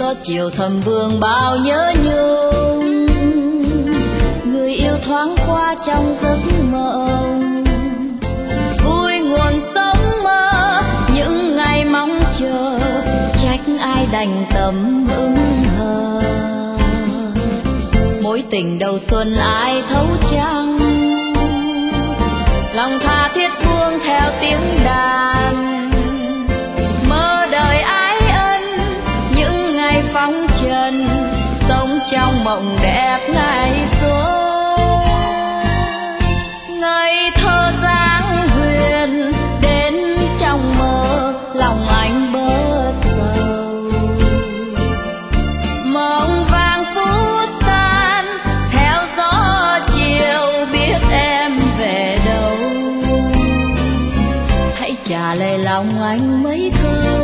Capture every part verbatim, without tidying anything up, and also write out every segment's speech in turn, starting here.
gió chiều thầm vương bao nhớ nhung, người yêu thoáng qua trong giấc mộng, vui nguồn sống mơ những ngày mong chờ, trách ai đành tâm ưng hờ. Mối tình đầu xuân ai thấu chăng, lòng tha thiết buông theo tiếng đàn, mơ đời ái ân những ngày phóng trần, sống trong mộng đẹp ngày xuân. Ngây thơ dáng huyền đến trong mơ, lòng anh bớt sầu. Mộng vàng phút tan theo gió chiều, biết em về đâu. Hãy trả lời lòng anh mấy câu,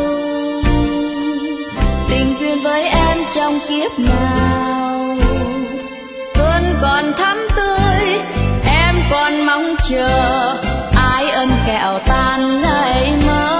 tình duyên với em trong kiếp nào. Xuân còn thắm tươi, em còn mong chờ, ái ân kẹo tan ngày mơ.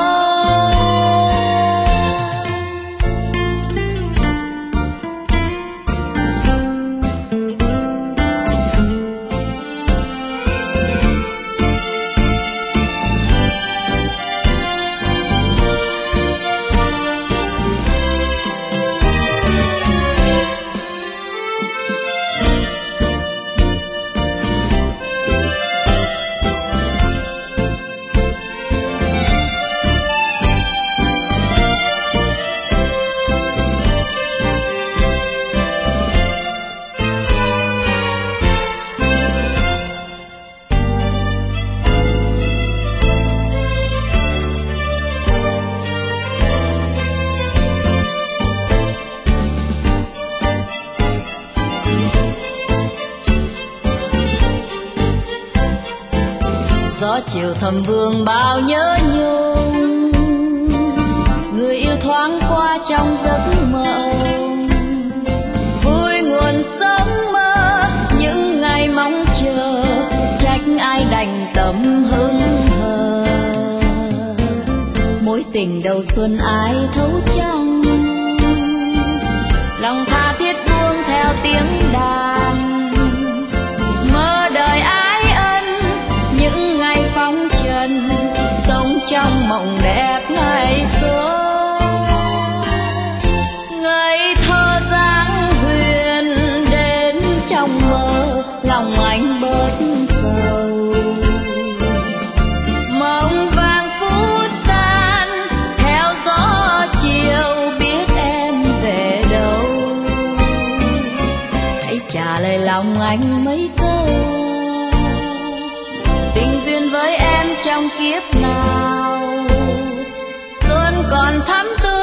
Gió chiều thầm vương bao nhớ nhung, người yêu thoáng qua trong giấc mộng, vui nguồn sống mơ những ngày mong chờ, trách ai đành tâm hững hờ. Mối tình đầu xuân ai thấu chăng, lòng tha thiết buông theo tiếng đàn, mơ đời ái ân những ngày phóng trần, sống trong mộng đẹp ngày xuân. Ngây thơ dáng huyền đến trong mơ, lòng anh bớt sầu. Mộng vàng phút tan theo gió chiều, biết em về đâu. Hãy trả lời lòng anh mấy câu, tình duyên với em trong kiếp nào. Xuân còn thắm tươi,